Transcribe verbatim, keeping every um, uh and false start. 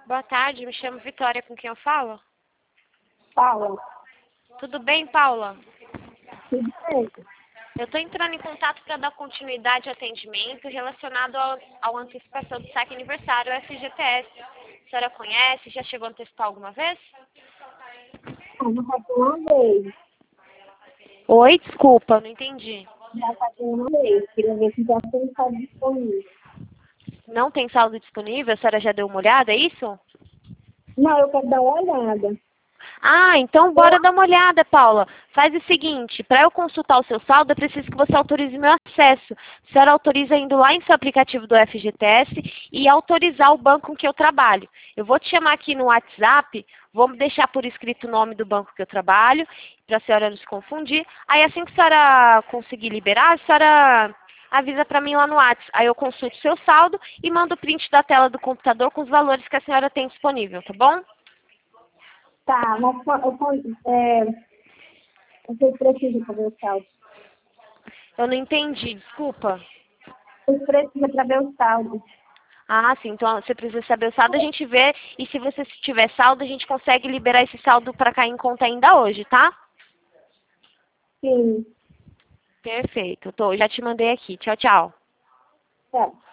Boa tarde, me chamo Vitória, com quem eu falo? Paula. Tudo bem, Paula? Tudo bem. Eu estou entrando em contato para dar continuidade ao atendimento relacionado ao, ao antecipação do saque aniversário, o F G T S. A senhora conhece? Já chegou a antecipar alguma vez? Ah, já passei uma vez. Oi, desculpa, não entendi. Já passei uma vez. Queria ver se já tem estado disponível. Não tem saldo disponível? A senhora já deu uma olhada, é isso? Não, eu quero dar uma olhada. Ah, então bora dar uma olhada, Paula. Faz o seguinte, para eu consultar o seu saldo, é preciso que você autorize meu acesso. A senhora autoriza indo lá em seu aplicativo do F G T S e autorizar o banco com que eu trabalho. Eu vou te chamar aqui no WhatsApp, vou deixar por escrito o nome do banco que eu trabalho, para a senhora não se confundir. Aí assim que a senhora conseguir liberar, a senhora avisa para mim lá no WhatsApp. Aí eu consulto o seu saldo e mando o print da tela do computador com os valores que a senhora tem disponível, tá bom? Tá, mas co- eu, co- é, vocês precisam fazer o saldo. Eu não entendi, desculpa. Vocês precisam para ver o saldo. Ah, sim. Então você precisa saber o saldo, a gente vê. E se você tiver saldo, a gente consegue liberar esse saldo para cair em conta ainda hoje, tá? Sim. Perfeito. Tô, já te mandei aqui. Tchau, tchau. Tá.